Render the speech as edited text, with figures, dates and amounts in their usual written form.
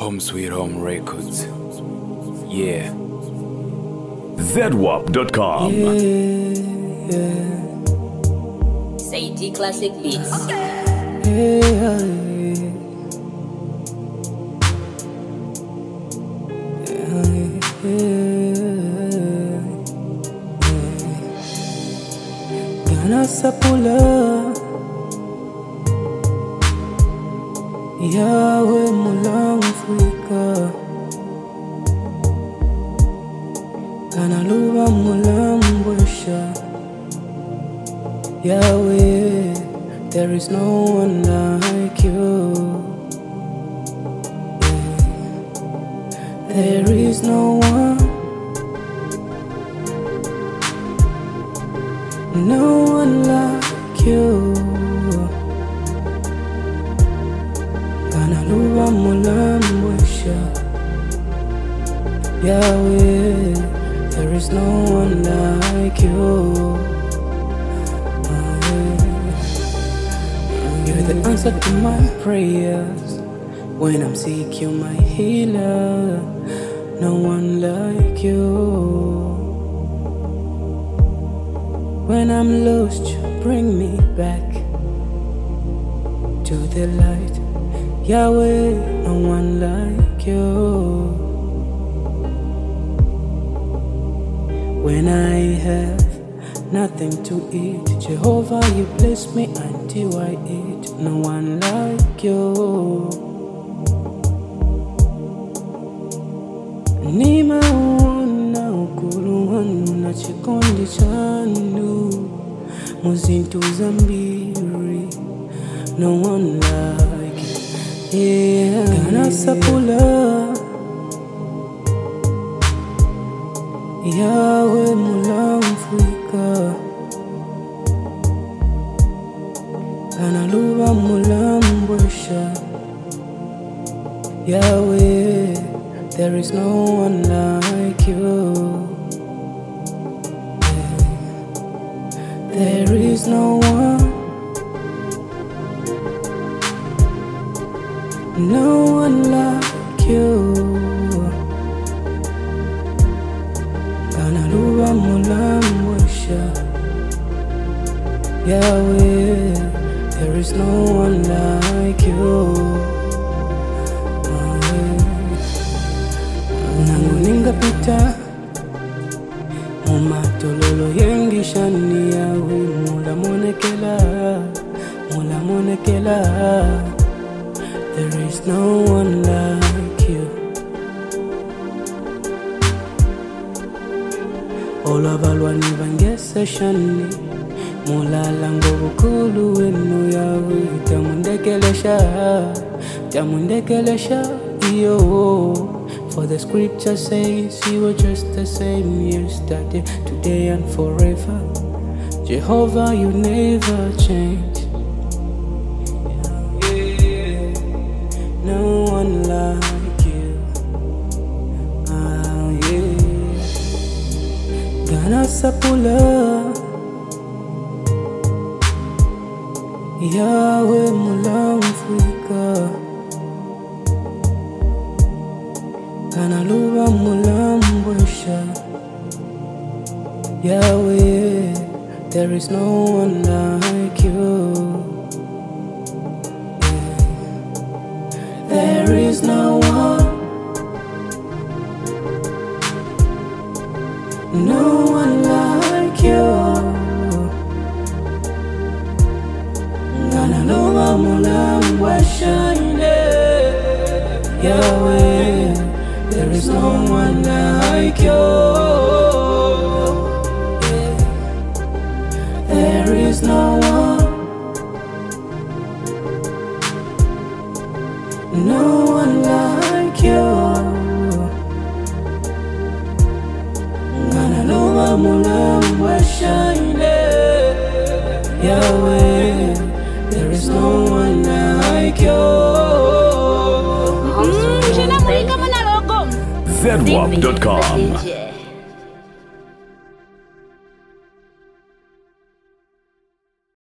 Home Sweet Home Records. Yeah. ZWAP.com. Say D Classic Beats. Gana sapula Yahweh mulang Afrika Gana luba mulang Brescia Yahweh, there is no one like you. There is no one like you. Gana luba mulang Brescia Yahweh, there is no one like you. You're the answer to my prayers. When I'm sick, you're my healer. No one like you. When I'm lost, you bring me back to the light. Yahweh, no one like you. When I have nothing to eat, Jehovah, you bless me until I eat. No one like you. Nimeona ukulu wanu na chikondi chanu muzintu zambiri. No one like you. Yeah. Gana sapula Yahweh mulang Afrika Gana luba mulang Brescia Yahweh, there is no one like you. There is no one like you. Gana luba mulang Brescia Yahweh, there is no one like you. Nanguninga pita Mumatololo yengi shani yawe Mula monekela There is no one like you. Olavalwani vangese shani Mula lango bukulu wenu yawe Tamundekelesha Yo. For the scripture says you were just the same yesterday, today and forever. Jehovah, you never change. Yeah. No one like you. Yeah. Gana sapula Yahweh mulang Afrika Gana luba mulang Brescia Yahweh, there is no one like you. There is no one like you. Gana luba mulang Brescia Yahweh, there is no one like you. There is no one like you. Gana luba mulang Brescia Yahweh, there is no one like you. ZWAP.com.